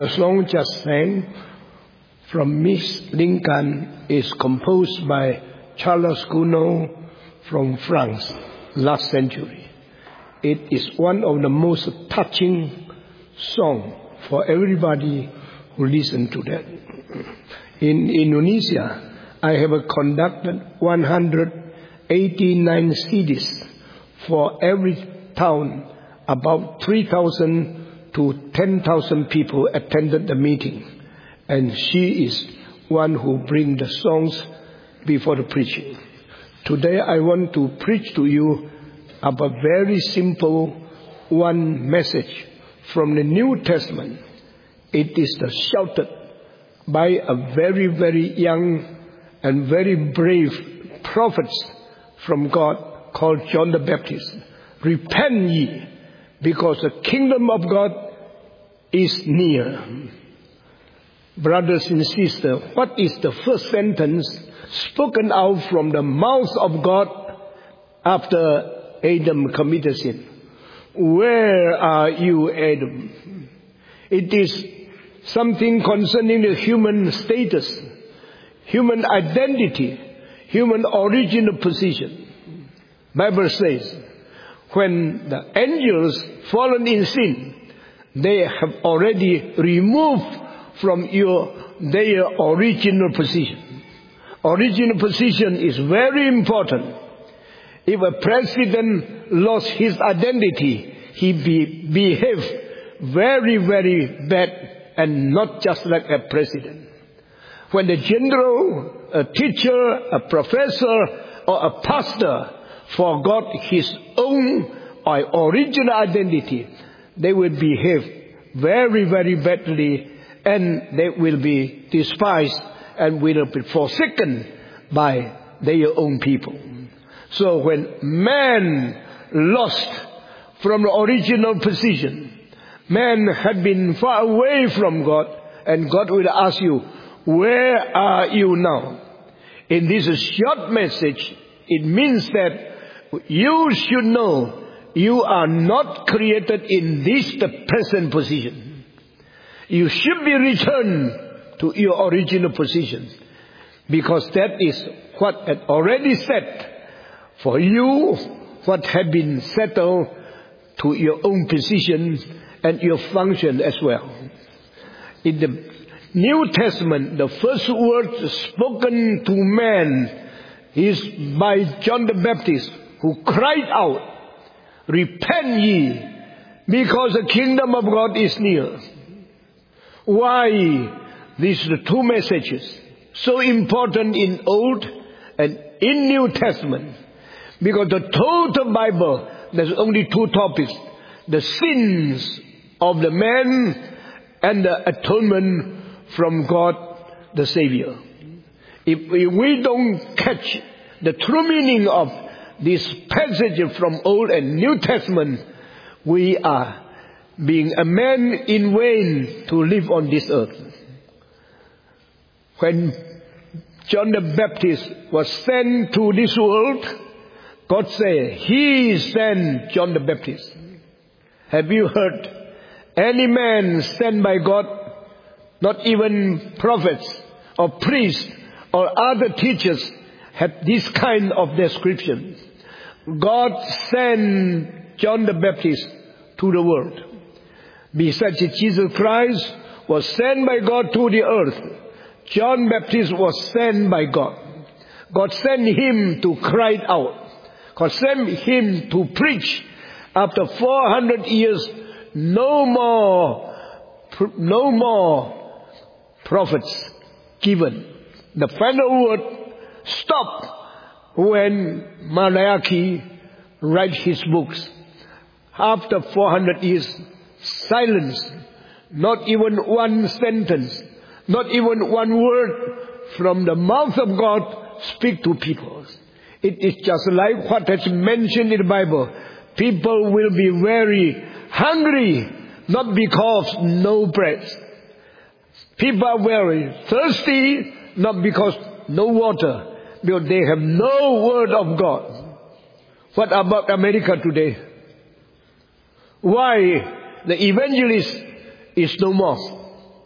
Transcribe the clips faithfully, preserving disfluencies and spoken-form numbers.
The song just sang from Miss Lincoln is composed by Charles Gounod from France last century. It is one of the most touching songs for everybody who listens to that. In Indonesia, I have conducted one hundred eighty-nine C Ds for every town. About three thousand to ten thousand people attended the meeting, and she is one who brings the songs before the preaching. Today I want to preach to you about very simple one message from the New Testament. It is the shouted by a very, very young and very brave prophet from God called John the Baptist. Repent ye, because the kingdom of God is near. Brothers and sisters, what is the first sentence spoken out from the mouth of God after Adam committed sin? Where are you, Adam? It is something concerning the human status, human identity, human original position. Bible says, when the angels fallen in sin, they have already removed from your their original position. Original position is very important. If a president lost his identity, he be, behaves very, very bad, and not just like a president. When the general, a teacher, a professor, or a pastor forgot his own or original identity, they will behave very, very badly, and they will be despised and will be forsaken by their own people. So when man lost from the original position, man had been far away from God, and God will ask you, where are you now? In this short message, it means that you should know you are not created in this the present position. You should be returned to your original position, because that is what had already set for you, what had been settled to your own position and your function as well. In the New Testament, the first word spoken to man is by John the Baptist, who cried out, repent ye, because the kingdom of God is near. Why these are the two messages so important in Old and in New Testament? Because the total Bible, there's only two topics: the sins of the man and the atonement from God the Savior. If we don't catch the true meaning of this passage from Old and New Testament, we are being a man in vain to live on this earth. When John the Baptist was sent to this world, God said, He sent John the Baptist. Have you heard any man sent by God, not even prophets or priests or other teachers, had this kind of description? God sent John the Baptist to the world. Besides, Jesus Christ was sent by God to the earth. John Baptist was sent by God. God sent him to cry out. God sent him to preach. After four hundred years, no more, no more prophets given. The final word stopped when Malachi writes his books. After four hundred years, silence. Not even one sentence, not even one word from the mouth of God speak to people. It is just like what is mentioned in the Bible. People will be very hungry, not because no bread. People are very thirsty, not because no water, because they have no word of God. What about America today? Why the evangelist is no more?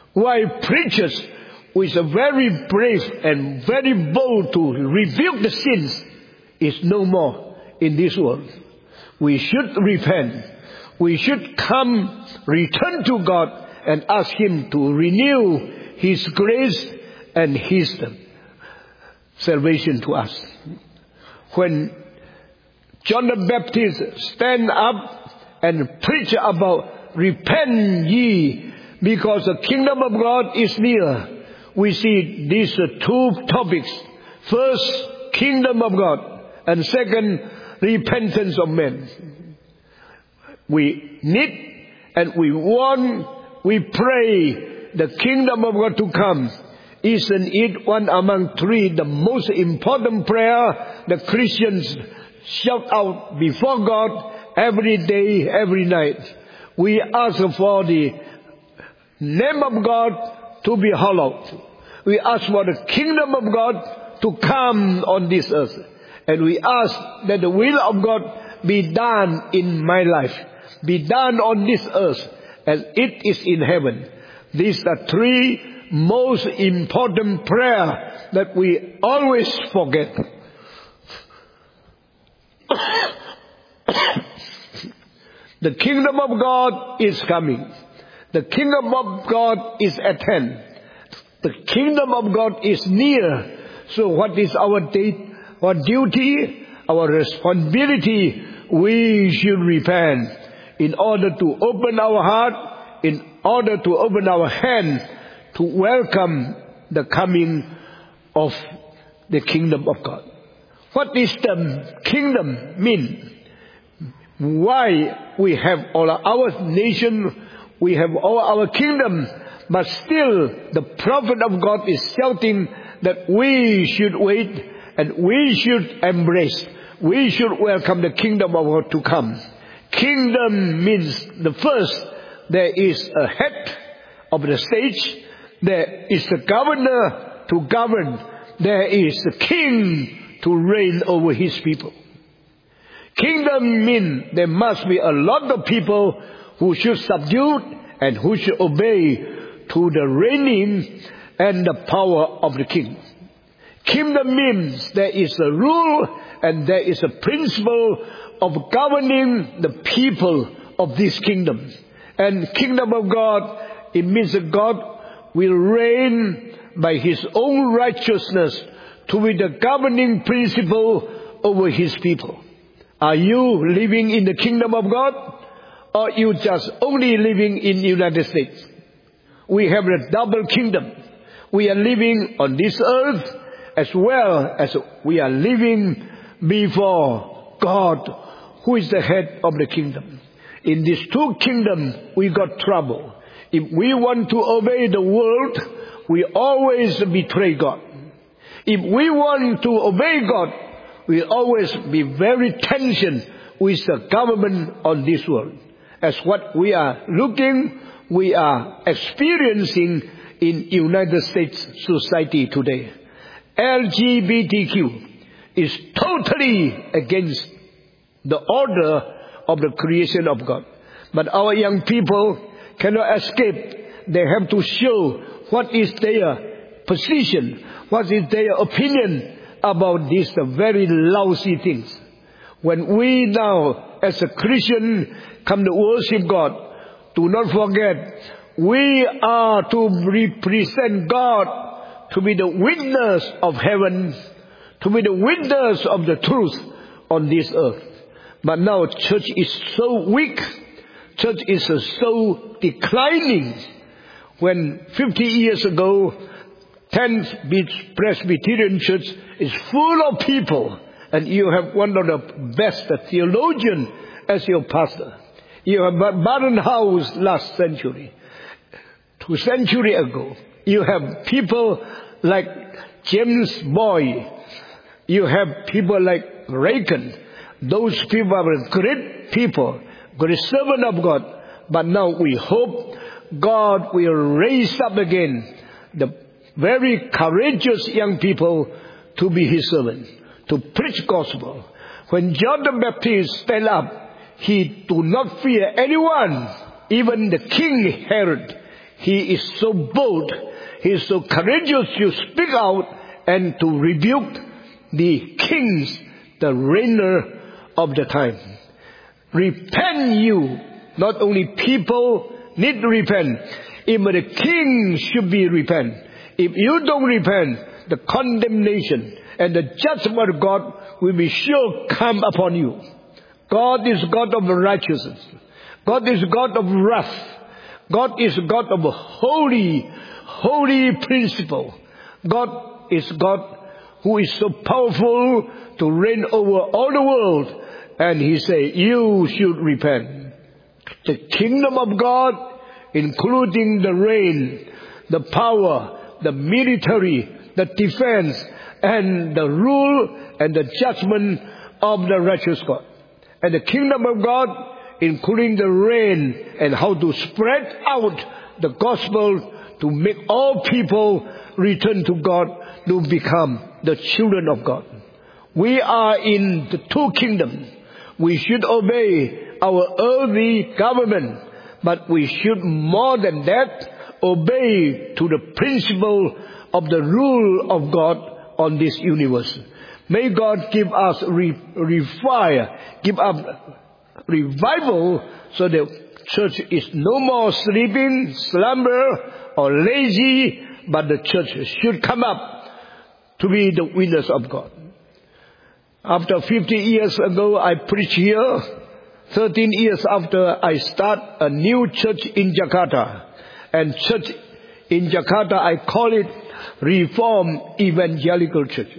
While preachers who is very brave and very bold to rebuke the sins is no more in this world. We should repent. We should come, return to God and ask Him to renew His grace and His salvation to us. When John the Baptist stand up and preach about repent ye because the kingdom of God is near, we see these two topics. First, kingdom of God, and second, repentance of men. We need and we want, we pray the kingdom of God to come. Isn't it one among three the most important prayer the Christians shout out before God every day, every night? We ask for the name of God to be hallowed. We ask for the kingdom of God to come on this earth. And we ask that the will of God be done in my life, be done on this earth as it is in heaven. These are three most important prayers that we always forget. The kingdom of God is coming. The kingdom of God is at hand. The kingdom of God is near. So what is our date? Our duty, our responsibility? We should repent in order to open our heart, in order to open our hand to welcome the coming of the kingdom of God. What does the kingdom mean? Why we have all our nation, we have all our kingdom, but still the prophet of God is shouting that we should wait and we should embrace, we should welcome the kingdom of God to come. Kingdom means the first, there is a head of the state, there is a governor to govern, there is a king to reign over his people. Kingdom means there must be a lot of people who should subdue and who should obey to the reigning and the power of the king. Kingdom means there is a rule and there is a principle of governing the people of this kingdom. And kingdom of God, it means that God will reign by His own righteousness to be the governing principle over His people. Are you living in the kingdom of God, or you just only living in the United States? We have a double kingdom. We are living on this earth as well as we are living before God, who is the head of the kingdom. In these two kingdoms, we got trouble. If we want to obey the world, we always betray God. If we want to obey God, we always be very tension with the government on this world. As what we are looking, we are experiencing in United States society today. L G B T Q is totally against the order of the creation of God. But our young people cannot escape. They have to show what is their position, what is their opinion about these very lousy things. When we now, as a Christian, come to worship God, do not forget, we are to represent God, to be the witness of heaven, to be the witness of the truth on this earth. But now church is so weak, church is so declining. When fifty years ago, tenth Presbyterian Church is full of people, and you have one of the best theologians as your pastor. You have Barnhouse last century. Two centuries ago, you have people like James Boyd. You have people like Reagan. Those people are great people, great servant of God. But now we hope God will raise up again the very courageous young people to be His servant, to preach gospel. When John the Baptist stand up, he do not fear anyone, even the King Herod. he is so bold, he is so courageous to speak out and to rebuke the kings, the reigner of the time. Repent you. Not only people need to repent, even the king should be repent. If you don't repent, the condemnation and the judgment of God will be sure come upon you. God is God of righteousness. God is God of wrath. God is God of holy, holy principle. God is God who is so powerful to reign over all the world. And he say, you should repent. The kingdom of God, including the reign, the power, the military, the defense, and the rule and the judgment of the righteous God. And the kingdom of God, including the reign and how to spread out the gospel to make all people return to God, to become the children of God. We are in the two kingdoms. We should obey our earthly government, but we should more than that obey to the principle of the rule of God on this universe. May God give us re- refire, give us revival, so the church is no more sleeping, slumber, or lazy, but the church should come up to be the winners of God. After fifty years ago, I preached here. thirteen years after, I start a new church in Jakarta. And church in Jakarta, I call it Reformed Evangelical Church.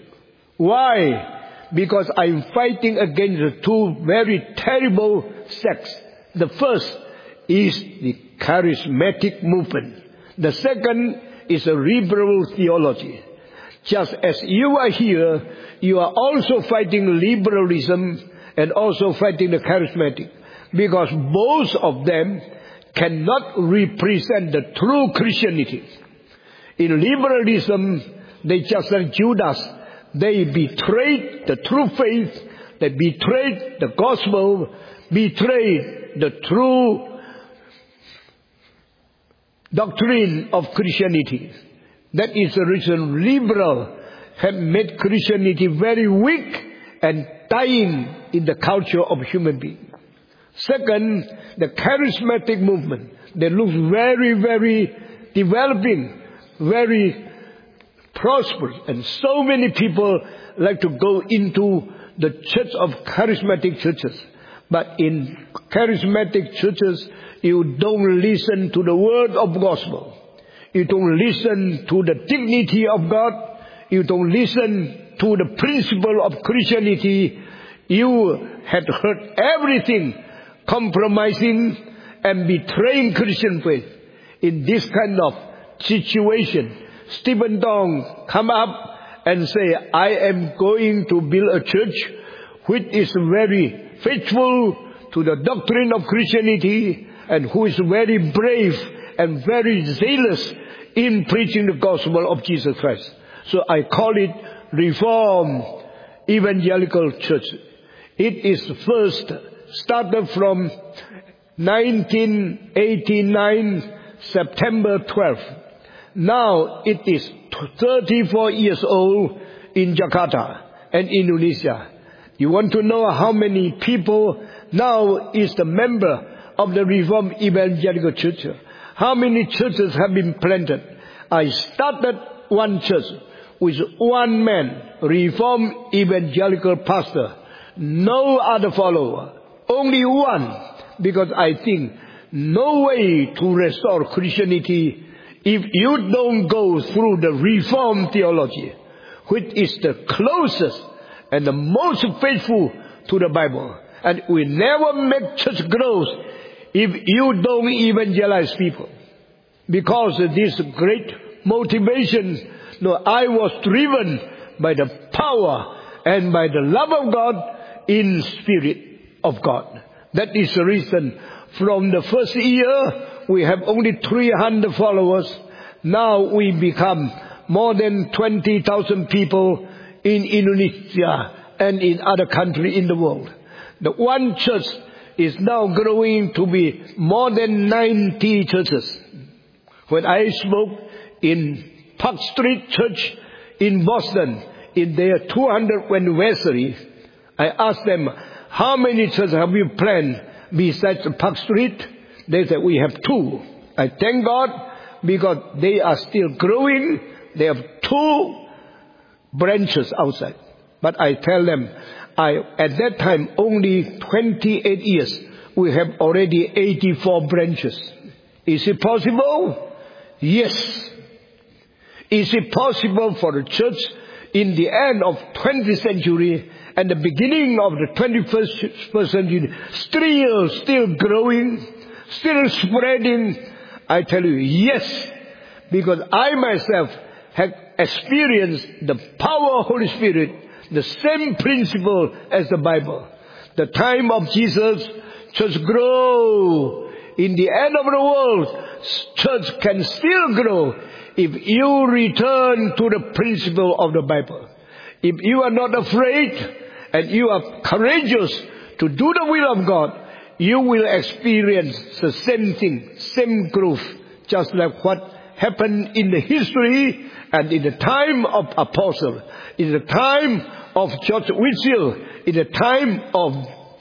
Why? Because I'm fighting against the two very terrible sects. The first is the charismatic movement. The second is a liberal theology. Just as you are here, you are also fighting liberalism and also fighting the charismatic. Because both of them cannot represent the true Christianity. In liberalism, they just like Judas. They betrayed the true faith. They betrayed the gospel. Betrayed the true doctrine of Christianity. That is the reason liberal have made Christianity very weak and dying in the culture of human beings. Second, the charismatic movement. They look very, very developing, very prosperous. And so many people like to go into the church of charismatic churches. But in charismatic churches, you don't listen to the word of gospel. You don't listen to the dignity of God. You don't listen to the principle of Christianity. You had heard everything, compromising and betraying Christian faith. In this kind of situation, Stephen Dong come up and say, I am going to build a church which is very faithful to the doctrine of Christianity and who is very brave and very zealous in preaching the gospel of Jesus Christ. So I call it Reformed Evangelical Church. It is first started from nineteen eighty-nine, September twelfth. Now it is thirty-four years old in Jakarta and Indonesia. You want to know how many people now is the member of the Reformed Evangelical Church? How many churches have been planted? I started one church with one man, Reformed Evangelical pastor. No other follower. Only one. Because I think no way to restore Christianity if you don't go through the Reformed theology, which is the closest and the most faithful to the Bible. And we never make church growth if you don't evangelize people. Because of this great motivation, no, I was driven by the power and by the love of God in spirit of God. That is the reason from the first year we have only three hundred followers. Now we become more than twenty thousand people in Indonesia and in other countries in the world. The one church is now growing to be more than ninety churches, When I spoke in Park Street Church in Boston, in their two hundredth anniversary, I asked them, how many churches have you planned besides Park Street? They said, we have two. I thank God because they are still growing. They have two branches outside. But I tell them, I at that time, only twenty-eight years, we have already eighty-four branches. Is it possible? Yes. Is it possible for the church in the end of twentieth century and the beginning of the twenty-first century, still, still growing, still spreading? I tell you, yes, because I myself have experienced the power of Holy Spirit, the same principle as the Bible. The time of Jesus, church grow. In the end of the world, church can still grow if you return to the principle of the Bible. If you are not afraid and you are courageous to do the will of God, you will experience the same thing, same growth, just like what happened in the history and in the time of Apostle, in the time of George Whitefield, in the time of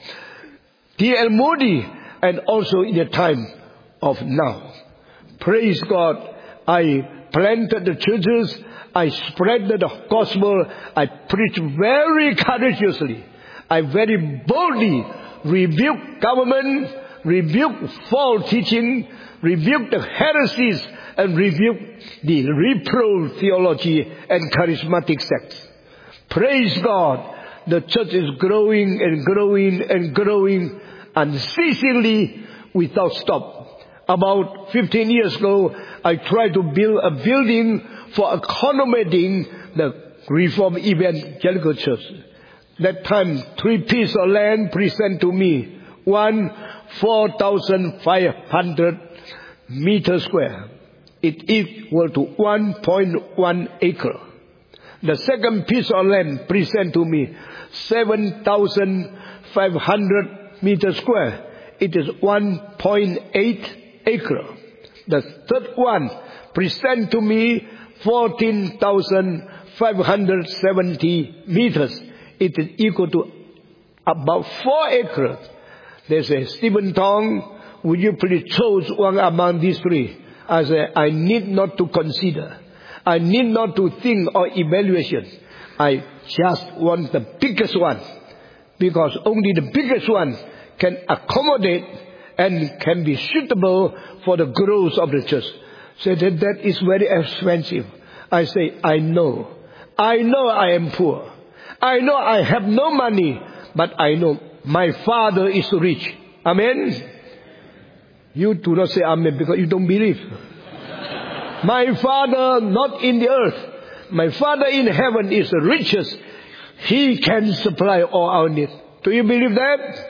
D L Moody, and also in the time of now. Praise God. I planted the churches. I spread the gospel. I preached very courageously. I very boldly rebuked government, rebuked false teaching, rebuked the heresies, and rebuked the repro theology and charismatic sects. Praise God. The church is growing and growing and growing unceasingly without stop. About fifteen years ago, I tried to build a building for accommodating the Reformed Evangelical Church. That time, three pieces of land present to me. One, four thousand five hundred meters square. It equal to one point one acre. The second piece of land present to me, seven thousand five hundred meters square. It is one point eight acre. The third one present to me, fourteen thousand five hundred seventy meters. It is equal to about four acres. They say, Stephen Tong, would you please choose one among these three? I say, I need not to consider. I need not to think or evaluation. I just want the biggest one. Because only the biggest one can accommodate and can be suitable for the growth of the church. So that, that is very expensive. I say, I know. I know I am poor. I know I have no money. But I know my Father is rich. Amen? You do not say amen because you don't believe. My Father not in the earth. My Father in heaven is the richest. He can supply all our needs. Do you believe that?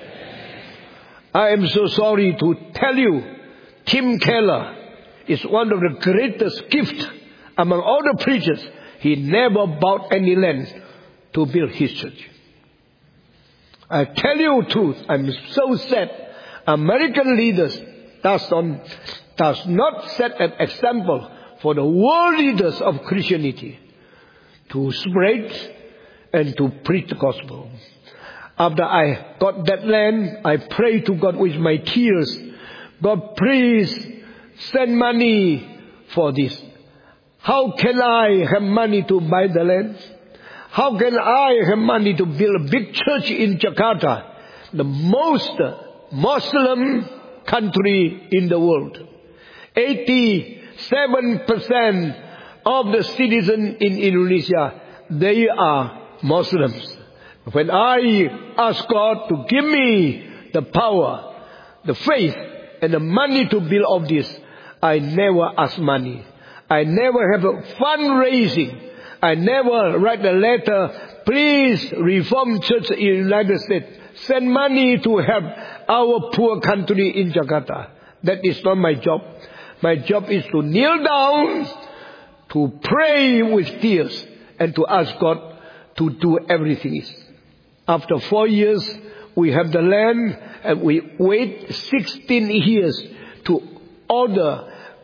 I am so sorry to tell you, Tim Keller is one of the greatest gifts among all the preachers. He never bought any land to build his church. I tell you the truth, I'm so sad. American leaders does not, does not set an example for the world leaders of Christianity to spread and to preach the gospel. After I got that land, I prayed to God with my tears. God, please send money for this. How can I have money to buy the land? How can I have money to build a big church in Jakarta, the most Muslim country in the world? eighty-seven percent of the citizens in Indonesia, they are Muslims. When I ask God to give me the power, the faith, and the money to build all this, I never ask money. I never have a fundraising. I never write a letter, please, Reformed Church in the United States, send money to help our poor country in Jakarta. That is not my job. My job is to kneel down, to pray with tears, and to ask God to do everything. After four years, we have the land, and we wait sixteen years to order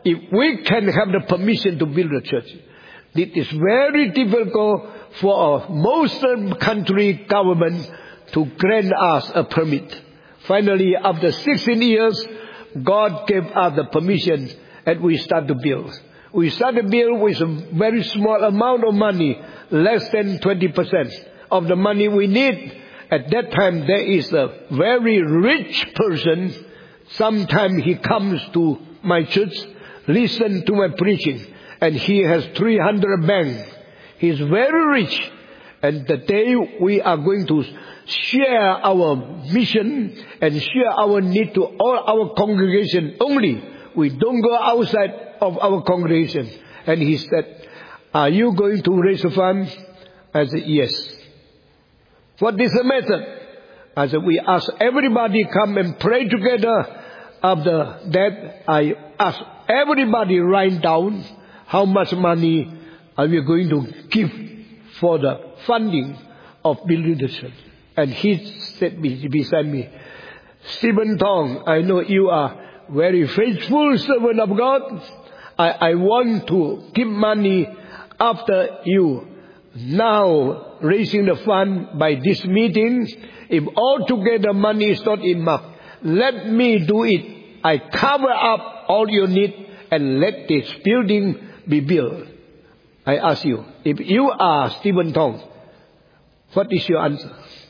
if we can have the permission to build a church. It is very difficult for a Muslim country government to grant us a permit. Finally, after sixteen years, God gave us the permission and we start to build. We start to build with a very small amount of money, less than twenty percent of the money we need. At that time, there is a very rich person. Sometimes he comes to my church, listen to my preaching, and he has three hundred banks. He is very rich. And the day we are going to share our mission and share our need to all our congregation only, we don't go outside of our congregation. And he said, are you going to raise a fund? I said, yes. What is the method? I said, we ask everybody come and pray together. After that, I ask everybody write down how much money are we going to give for the funding of building the church. And he said beside me, Stephen Tong, I know you are very faithful servant of God. I, I want to give money after you now raising the fund by this meeting. If altogether money is not enough, let me do it. I cover up all your need and let this building be built. I ask you, if you are Stephen Tong, what is your answer?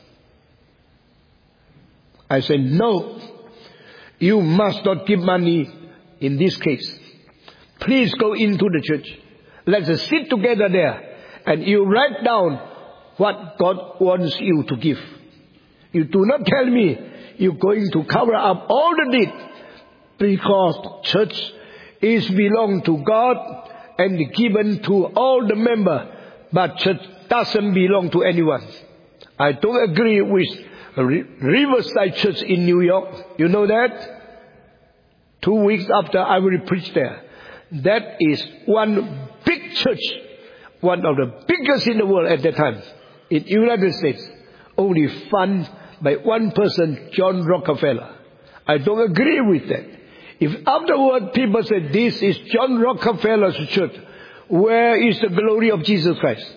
I said, no, you must not give money in this case. Please go into the church. Let's sit together there and you write down what God wants you to give. You do not tell me you're going to cover up all the need, because church is belong to God and given to all the members, but church doesn't belong to anyone. I don't agree with Riverside Church in New York. You know that? Two weeks after I will preach there. That is one big church, one of the biggest in the world at that time, in the United States, only funded by one person, John Rockefeller. I don't agree with that. If afterward people say this is John Rockefeller's church, where is the glory of Jesus Christ?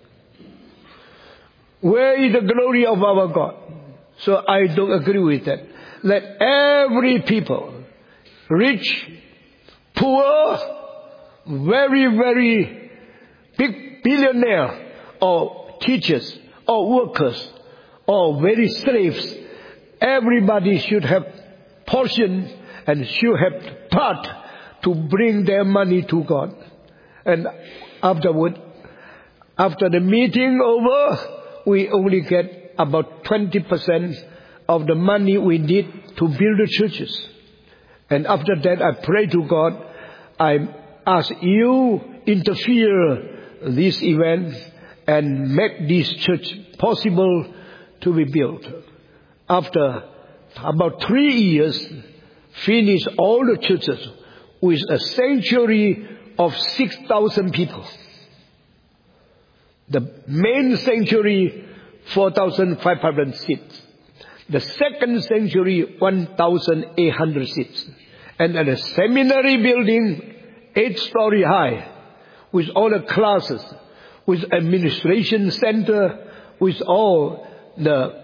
Where is the glory of our God? So I don't agree with that. Let every people, rich, poor, very, very big billionaire, or teachers, or workers, or very slaves, everybody should have portion and should have part to bring their money to God. And afterward, after the meeting over, we only get about twenty percent of the money we need to build the churches. And after that, I pray to God, I ask you interfere this event and make this church possible to be built. After about three years, finish all the churches with a sanctuary of six thousand people. The main sanctuary, four thousand five hundred seats. The second sanctuary, one thousand eight hundred seats. And at a seminary building, eight story high, with all the classes, with administration center, with all the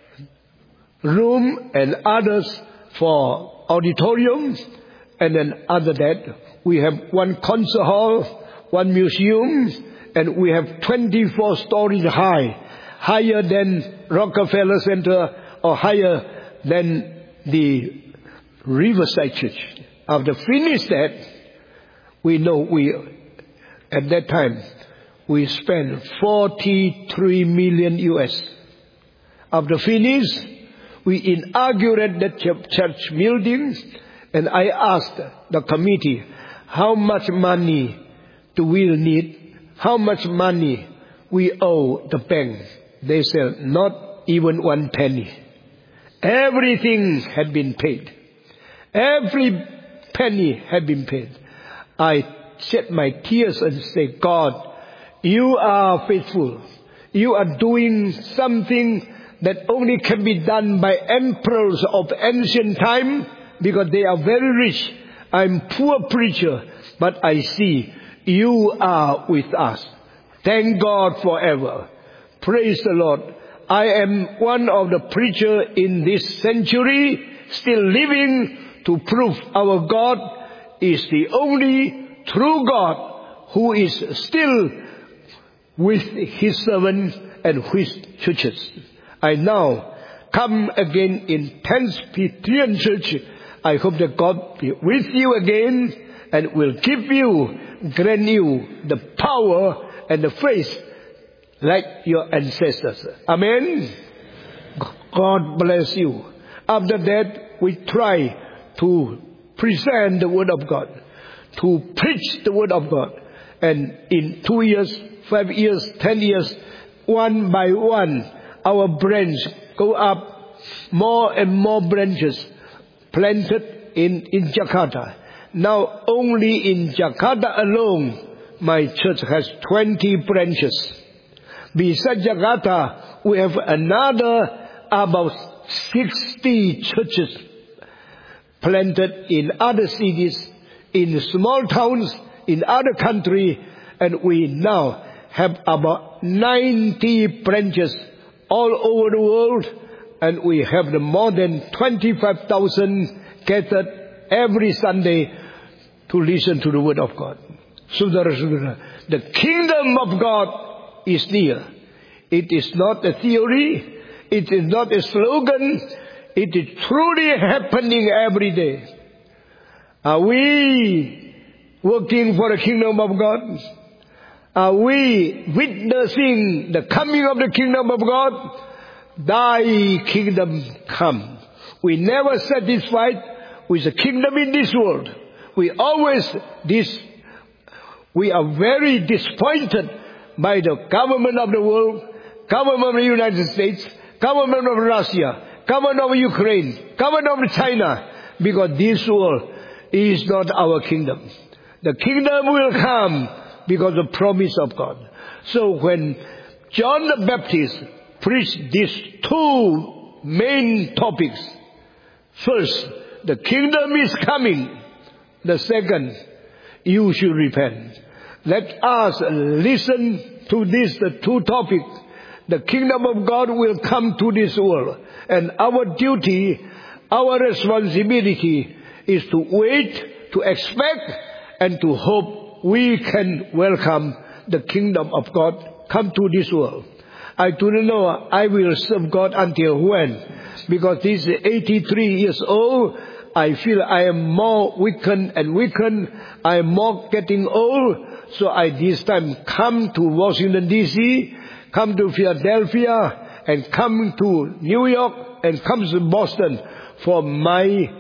room and others for auditoriums. And then other that, we have one concert hall, one museum, and we have twenty-four stories high, higher than Rockefeller Center or higher than the Riverside Church. After finish that, we know we, at that time, we spent forty-three million U S. After finish, we inaugurated the church building, and I asked the committee, how much money do we need? How much money we owe the bank? They said, not even one penny. Everything had been paid. Every penny had been paid. I shed my tears and said, God, you are faithful. You are doing something that only can be done by emperors of ancient time, because they are very rich. I'm poor preacher, but I see you are with us. Thank God forever. Praise the Lord. I am one of the preachers in this century, still living to prove our God is the only true God who is still with His servants and His churches. I now come again in tenth Presbyterian Church. I hope that God be with you again and will give you, grant you the power and the faith like your ancestors. Amen. God bless you. After that, we try to present the Word of God, to preach the Word of God. And in two years, five years, ten years, one by one, our branch go up, more and more branches planted in, in Jakarta. Now only in Jakarta alone, my church has twenty branches. Besides Jakarta, we have another about sixty churches planted in other cities, in small towns, in other countries, and we now have about ninety branches all over the world, and we have the more than twenty-five thousand gathered every Sunday to listen to the Word of God. The kingdom of God is near. It is not a theory. It is not a slogan. It is truly happening every day. Are we working for the kingdom of God? Are we witnessing the coming of the kingdom of God? Thy kingdom come. We never satisfied with the kingdom in this world. We always this. We are very disappointed by the government of the world, government of the United States, government of Russia, government of Ukraine, government of China, because this world is not our kingdom. The kingdom will come because of the promise of God. So when John the Baptist preached these two main topics, first, the kingdom is coming. The second, you should repent. Let us listen to this, the two topics. The kingdom of God will come to this world. And our duty, our responsibility is to wait, to expect, and to hope we can welcome the kingdom of God come to this world. I do not know I will serve God until when. Because this is eighty-three years old. I feel I am more weakened and weakened. I am more getting old. So I this time come to Washington D C, come to Philadelphia, and come to New York, and come to Boston for my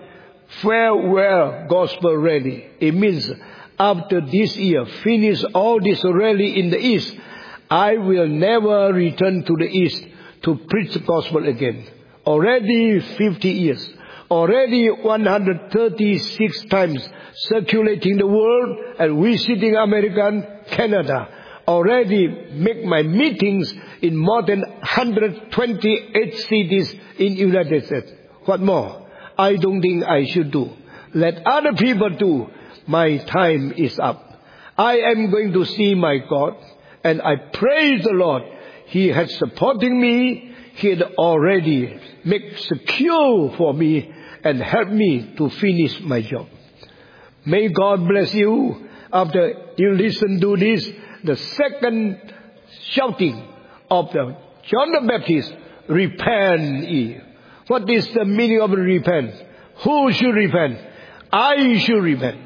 farewell gospel rally. It means after this year, finish all this rally in the East, I will never return to the East to preach the gospel again. Already fifty years. Already one hundred thirty-six times circulating the world and visiting America, Canada. Already make my meetings in more than one hundred twenty-eight cities in United States. What more? I don't think I should do. Let other people do. My time is up. I am going to see my God, and I praise the Lord. He has supporting me. He had already made secure for me and help me to finish my job. May God bless you. After you listen to this, the second shouting of the John the Baptist, repent ye. What is the meaning of repent? Who should repent? I should repent.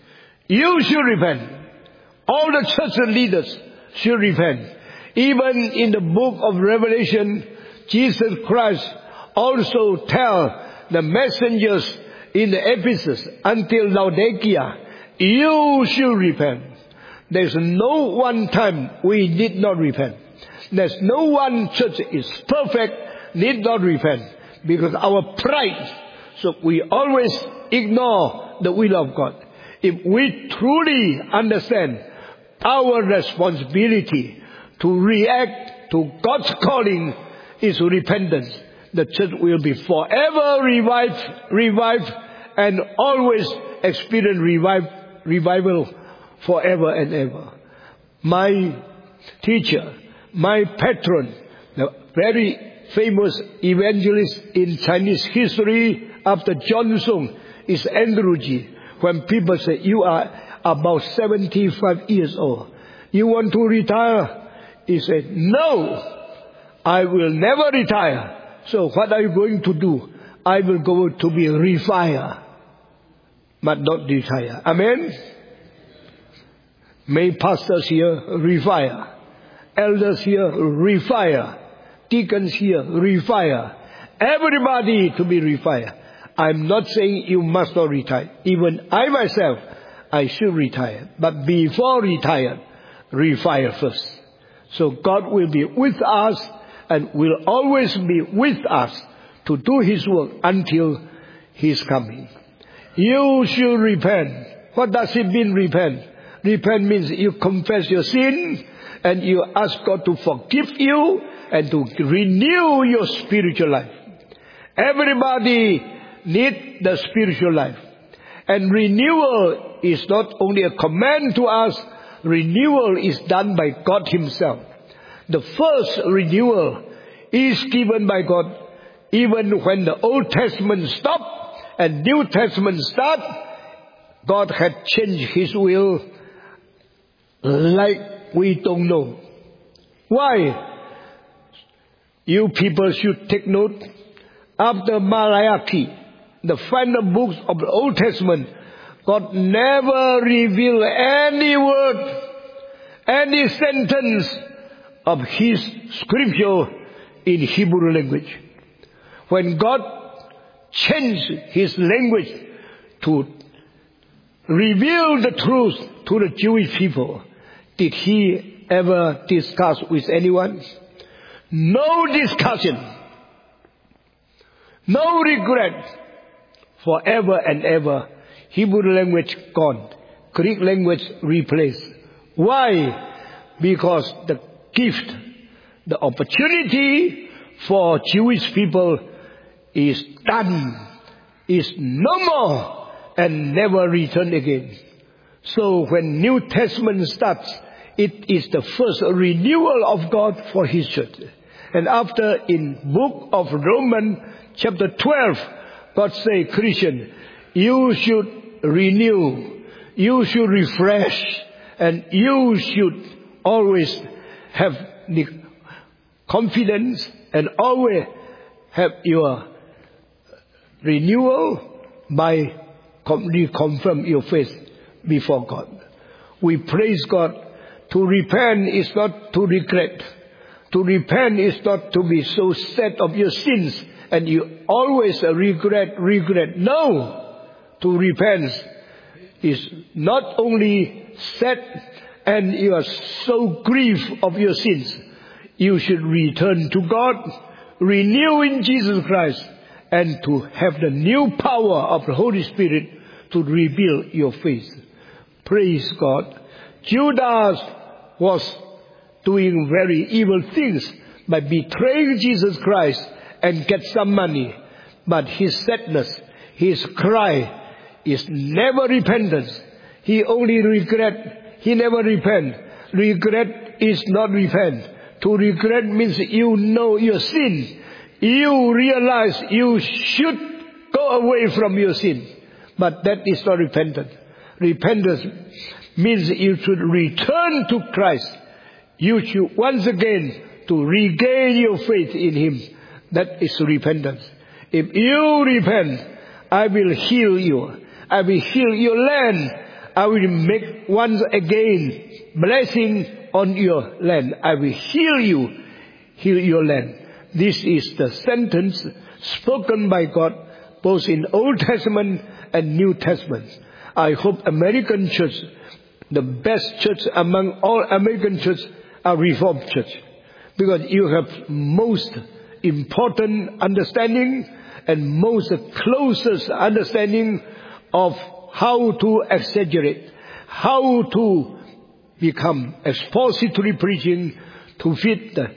You should repent. All the church leaders should repent. Even in the book of Revelation, Jesus Christ also tell the messengers in the Ephesus until Laodicea, you should repent. There's no one time we did not repent. There's no one church is perfect, need not repent. Because our pride, so we always ignore the will of God. If we truly understand our responsibility to react to God's calling is repentance, the church will be forever revived, revived, and always experience revive, revival forever and ever. My teacher, my patron, the very famous evangelist in Chinese history after John Sung is Andrew Ji. When people say, you are about seventy-five years old, you want to retire? He said, no, I will never retire. So what are you going to do? I will go to be refire, but not retire. Amen? May pastors here refire, elders here refire, deacons here refire, everybody to be refire. I'm not saying you must not retire. Even I myself, I should retire. But before retire, refire first. So God will be with us and will always be with us to do His work until His coming. You should repent. What does it mean, repent? Repent means you confess your sin and you ask God to forgive you and to renew your spiritual life. Everybody needs the spiritual life. And renewal is not only a command to us, renewal is done by God Himself. The first renewal is given by God. Even when the Old Testament stopped and New Testament started, God had changed His will like we don't know. Why? You people should take note. After Malachi, the final books of the Old Testament, God never revealed any word, any sentence of His scripture in Hebrew language. When God changed His language to reveal the truth to the Jewish people, did He ever discuss with anyone? No discussion. No regret. Forever and ever, Hebrew language gone. Greek language replaced. Why? Because the gift, the opportunity for Jewish people is done, is no more, and never return again. So when New Testament starts, it is the first renewal of God for His church. And after in book of Romans chapter twelve, God say, Christian, you should renew, you should refresh, and you should always have the confidence and always have your renewal by reconfirm your faith before God. We praise God. To repent is not to regret. To repent is not to be so sad of your sins and you always regret, regret. No! To repent is not only sad and you are so grieved of your sins. You should return to God, renew in Jesus Christ, and to have the new power of the Holy Spirit to rebuild your faith. Praise God. Judas was doing very evil things by betraying Jesus Christ and get some money. But his sadness, his cry is never repentance. He only regret. He never repent. Regret is not repent. To regret means you know your sin. You realize you should go away from your sin. But that is not repentance. Repentance means you should return to Christ. You should once again to regain your faith in Him. That is repentance. If you repent, I will heal you. I will heal your land. I will make once again blessing on your land. I will heal you, heal your land. This is the sentence spoken by God both in Old Testament and New Testament. I hope American church, the best church among all American churches, are Reformed church. Because you have most important understanding and most closest understanding of how to exaggerate, how to become expository preaching to fit the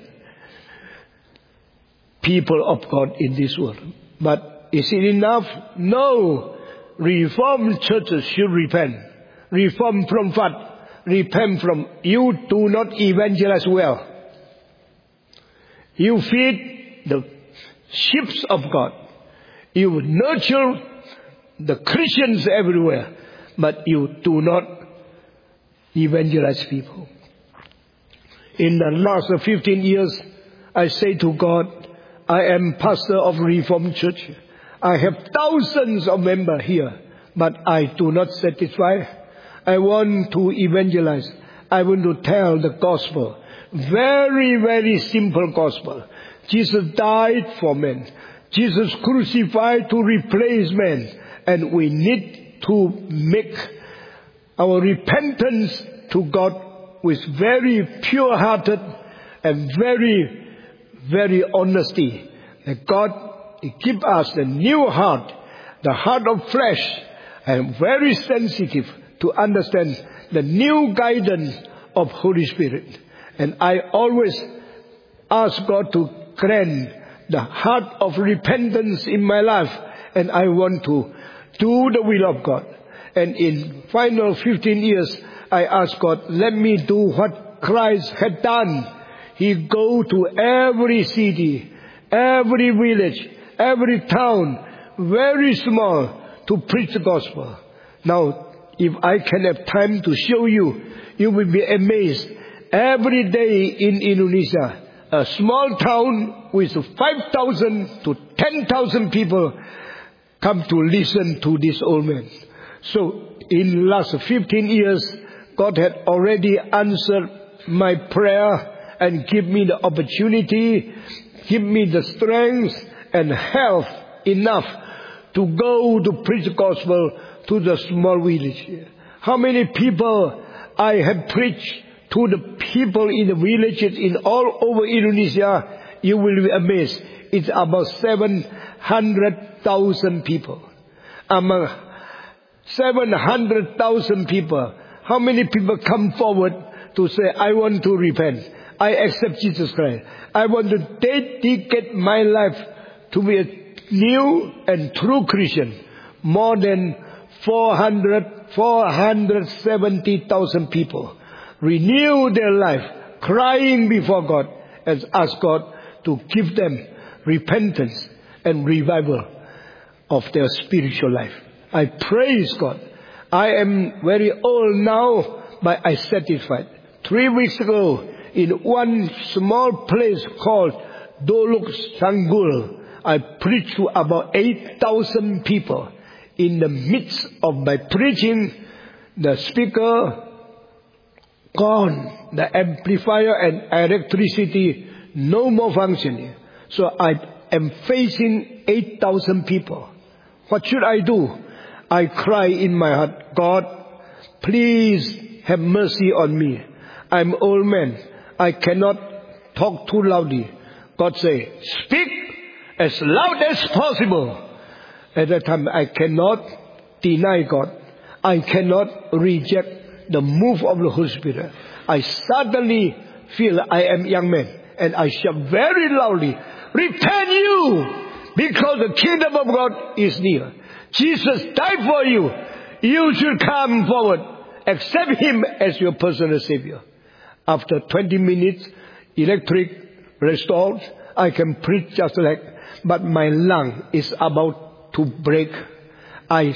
people of God in this world. But is it enough? No. Reformed churches should repent. Reform from what? Repent from you do not evangelize well. You feed the sheep of God. You nurture the Christians everywhere, but you do not evangelize people. In the last fifteen years, I say to God, I am pastor of Reformed Church. I have thousands of members here, but I do not satisfy. I want to evangelize. I want to tell the gospel. Very, very simple gospel. Jesus died for men. Jesus crucified to replace men. And we need to make our repentance to God with very pure-hearted and very, very honesty. That God give us a new heart, the heart of flesh, and very sensitive to understand the new guidance of Holy Spirit. And I always ask God to grant the heart of repentance in my life, and I want to do the will of God. And in final fifteen years, I ask God, let me do what Christ had done. He go to every city, every village, every town, very small, to preach the gospel. Now, if I can have time to show you, you will be amazed. Every day in Indonesia, a small town with five thousand to ten thousand people come to listen to this old man. So, in the last fifteen years, God had already answered my prayer and give me the opportunity, give me the strength and health enough to go to preach the gospel to the small village. How many people I have preached to the people in the villages in all over Indonesia, you will be amazed. It's about seven hundred thousand people. Among seven hundred thousand people, how many people come forward to say, I want to repent. I accept Jesus Christ. I want to dedicate my life to be a new and true Christian. More than four hundred, four hundred seventy thousand people renew their life, crying before God, and ask God to give them repentance and revival of their spiritual life. I praise God. I am very old now, but I satisfied. Three weeks ago, in one small place called Dolok Sanggul, I preached to about eight thousand people. In the midst of my preaching, the speaker gone, the amplifier and electricity no more functioning. So I am facing eight thousand people. What should I do? I cry in my heart, God, please have mercy on me. I'm old man. I cannot talk too loudly. God say, speak as loud as possible. At that time, I cannot deny God. I cannot reject the move of the Holy Spirit. I suddenly feel I am young man. And I shout very loudly, repent you, because the kingdom of God is near. Jesus died for you. You should come forward. Accept Him as your personal Savior. After twenty minutes, electric restored. I can preach just like, but my lung is about to break. I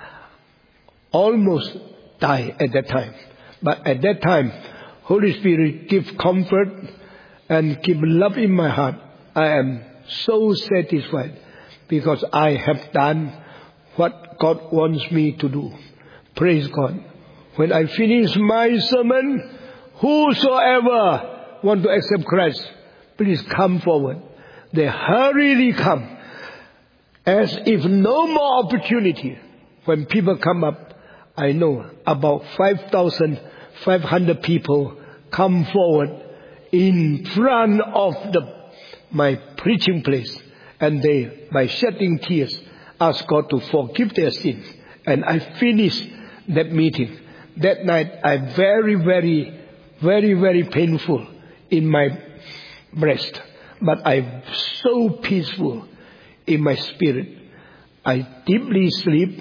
almost die at that time. But at that time, Holy Spirit give comfort and give love in my heart. I am so satisfied because I have done what God wants me to do. Praise God. When I finish my sermon, whosoever want to accept Christ, please come forward. They hurriedly come, as if no more opportunity. When people come up, I know about five thousand five hundred people come forward in front of the my preaching place, and they, by shedding tears, ask God to forgive their sins. And I finished that meeting. That night, I very, very, very, very painful in my breast. But I'm so peaceful in my spirit. I deeply sleep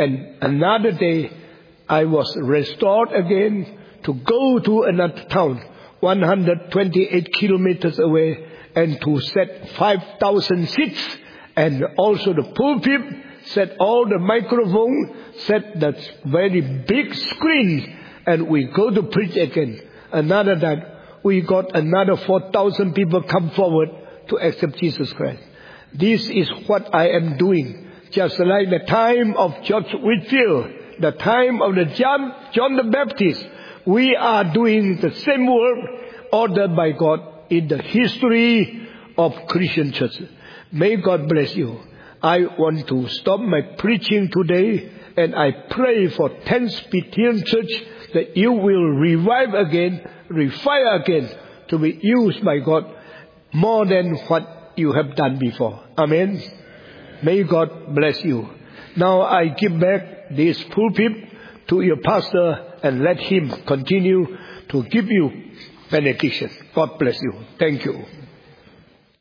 And another day, I was restored again to go to another town, one hundred twenty-eight kilometers away, and to set five thousand seats, and also the pulpit, set all the microphone, set that very big screen, and we go to preach again. Another time, we got another four thousand people come forward to accept Jesus Christ. This is what I am doing. Just like the time of George Whitefield, the time of the John, John the Baptist, we are doing the same work ordered by God in the history of Christian church. May God bless you. I want to stop my preaching today, and I pray for tenth Presbyterian Church that you will revive again, refire again, to be used by God more than what you have done before. Amen. May God bless you. Now I give back this pulpit to your pastor and let him continue to give you benediction. God bless you. Thank you.